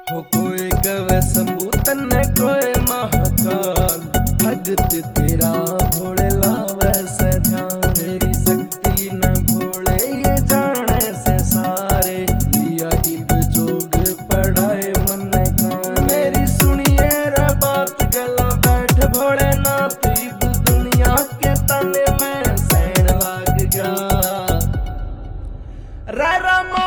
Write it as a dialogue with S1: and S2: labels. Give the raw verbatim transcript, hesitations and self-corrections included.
S1: हो कोई गवे संबूतन कोई महाकाल, भगत तेरा भोले लावे से ध्यान। तेरी शक्ति न भोले ये जाने से सारे, लिया इब जोग पढ़ाए मन का। मेरी सुनिए रे बात गला बैठ भोले नाथ, इब दुनिया के तने में सैन लाग गया रा रामा।